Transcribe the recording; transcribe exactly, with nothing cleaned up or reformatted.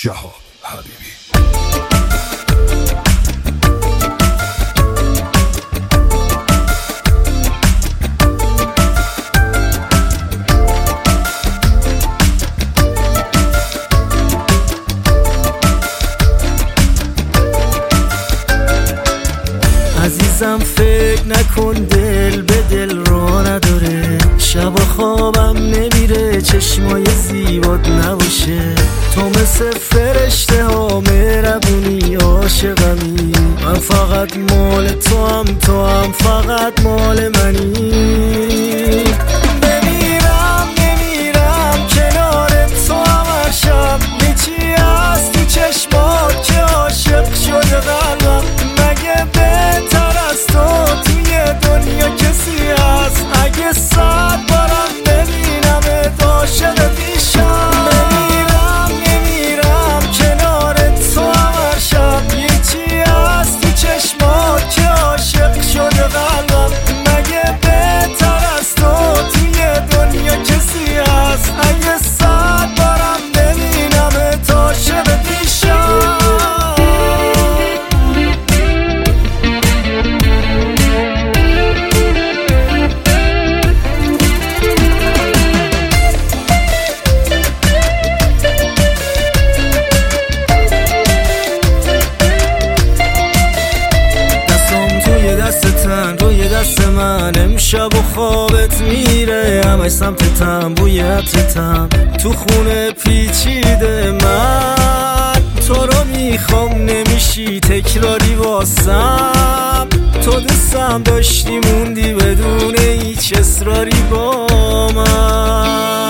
شهاب حبیبی. عزیزم فکر نکن دل به دل را نداره، شب و خوابم نمیره چشمای زیبات نباشه. تو مثل فرشته ها مهربونی عاشقمی، من فقط مال تو هم تو هم فقط مال منی. بمیرم نمیرم کنار تو هم هر شب، میچی از تو چشمات که عاشق شده قلبم. مگه بهتر از تو توی دنیا کسی هست؟ اگه صد بارم ببینمت عاشق میشم. بمیرم نمیرم کنار تو هم هر شب، یکی از تو چشمات که عاشق شده قلبم. مگه بهتر از تو توی دنیا کسی هست؟ اگه صد بارم ببینمت عاشق میشم. روی دست من امشب و خوابت میره، همه سمتتم بوی عطرتم تو خونه پیچیده. من تو رو میخوام نمیشی تکراری واسم، تو دوستم داشتی موندی بدون هیچ اصراری با من.